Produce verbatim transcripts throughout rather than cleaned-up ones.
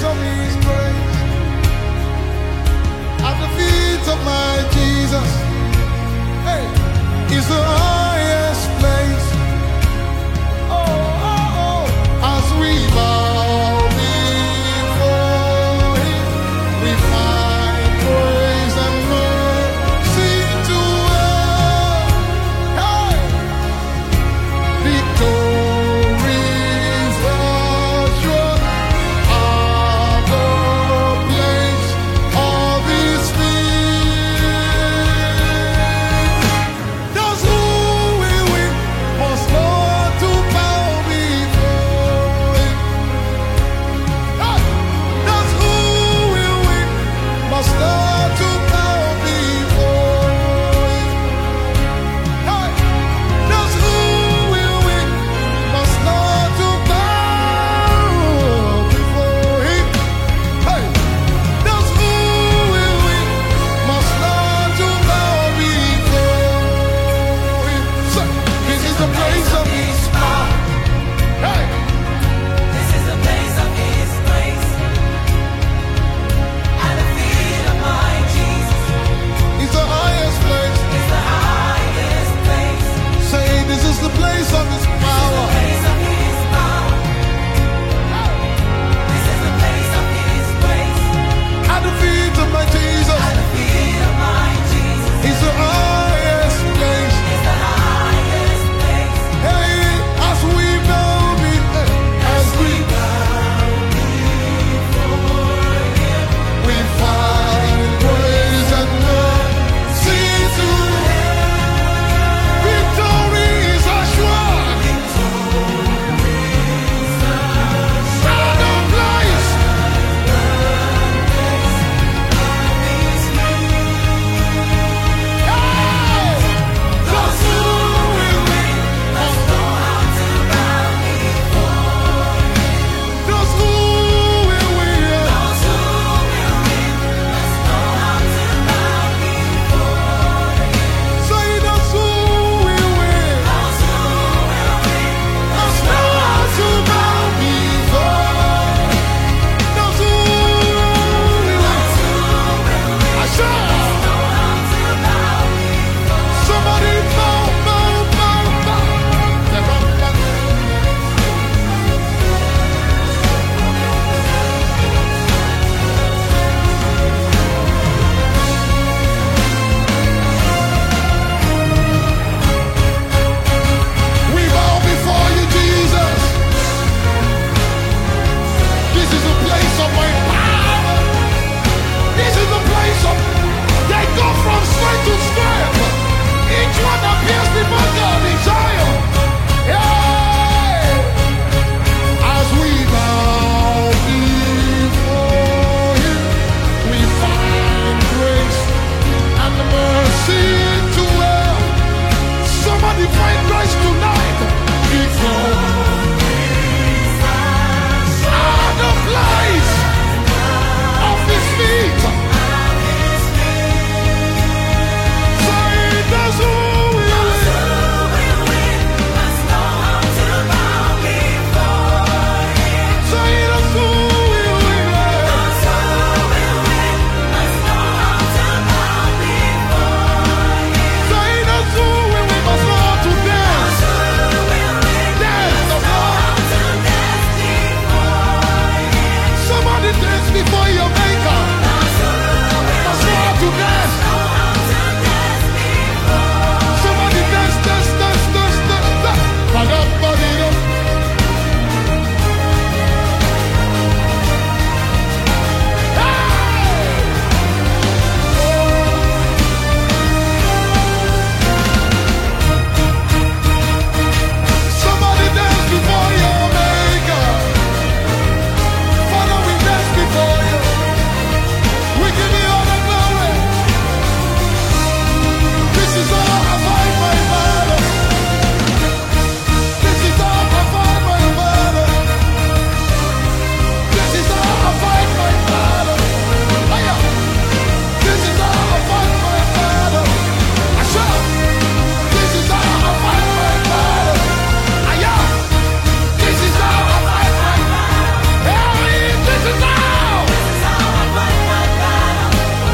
of His grace. At the feet of my Jesus, hey, is the highest place. Oh, oh, oh, as we bow before Him, we find praise and mercy to earn. Hey, victory is assured. Our God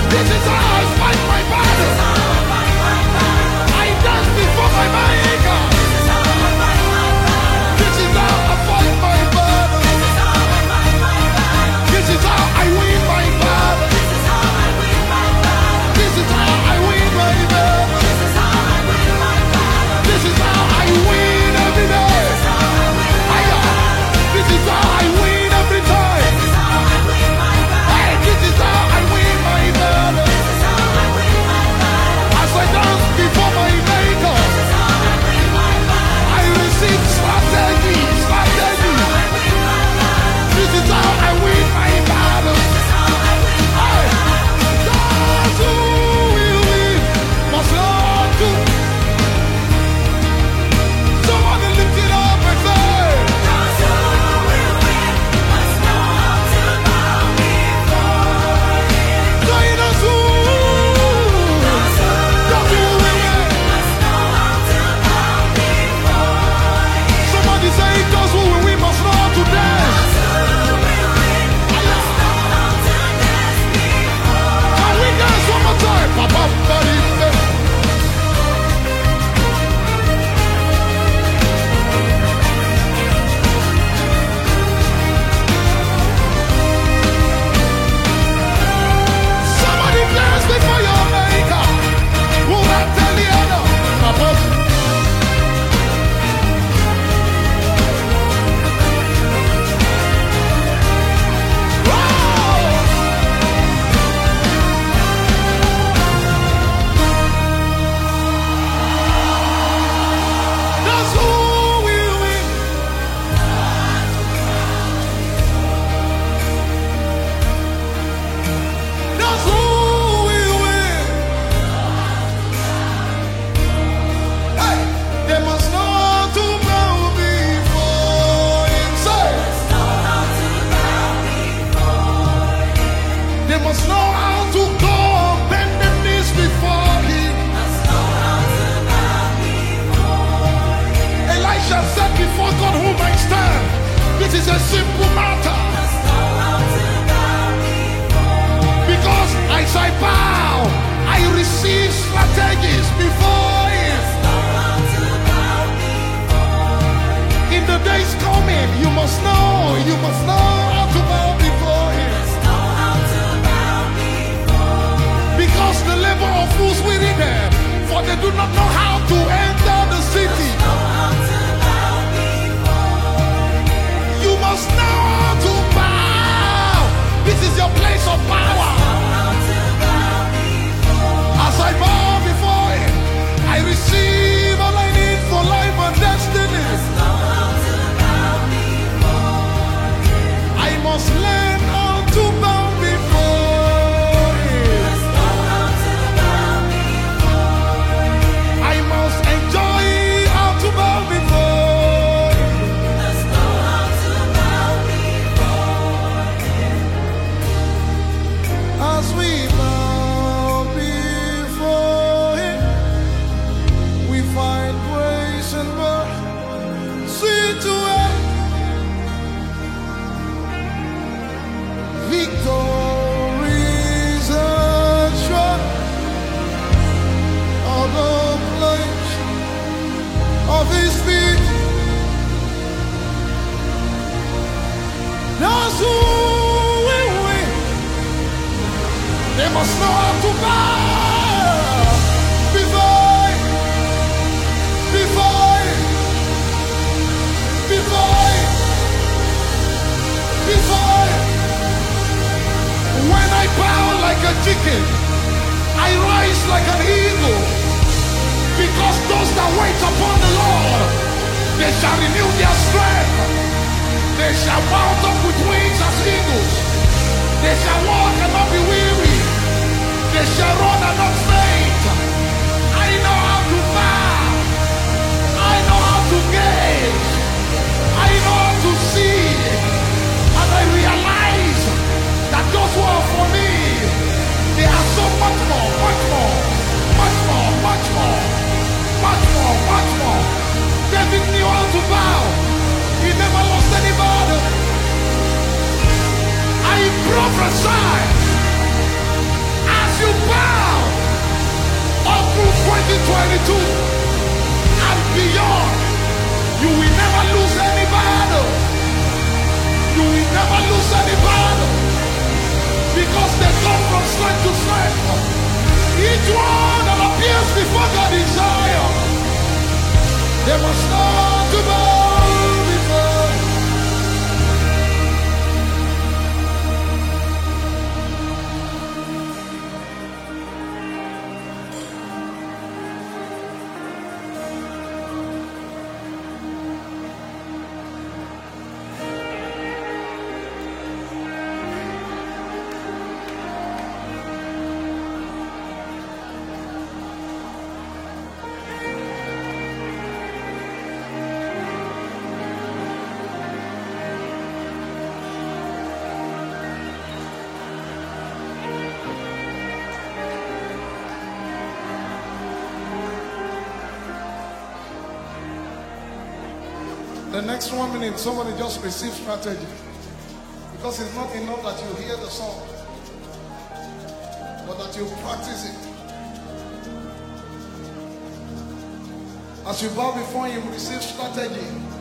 This is how I fight my battle. I dance before my maker. This is how I fight my battle. This is how I win my battle. This is how I win my battle. This is how I win every day. This is how I win every time. Hey, this is how I win my battle. As I dance before my maker, I receive strategy, strategy. This is how I win my battle. Hey, those who will win must learn to. Somebody lift it up and say, this is a simple matter. Because as I bow, I receive strategies before Him. In the days coming, you must know, you must know how to bow before Him. Because the labor of fools within them, for they do not know how to enter the city. You must know how to bow. This is your place of power. As I bow before Him, I receive all I need for life and destiny. I must learn how to bow before Him. I must enjoy how to bow before Him. As we bow before Him, we find grace and mercy to us. Victory is assured of the place of His feet. Those who will win, they must know how to bow before Him, before Him, before Him, before Him. When I bow like a chicken, I rise like an eagle. Because those that wait upon the Lord, they shall renew their strength. They shall mount up with wings as eagles. They shall walk and not be weary. They shall run and not faint. I know how to bow. I know how to gaze. I know how to see. And I realize that those who are for me, they are so much more, much more, much more, much more, much more, much more. David knew how to bow. He never lost any battle. I prophesy twenty-two and beyond, you will never lose any battle. You will never lose any battle, because they come from strength to strength. Each one that appears before God in Zion, they must learn to bow before. The next one minute, somebody just receive strategy. Because it's not enough that you hear the song, but that you practice it. As you bow before him, receive strategy.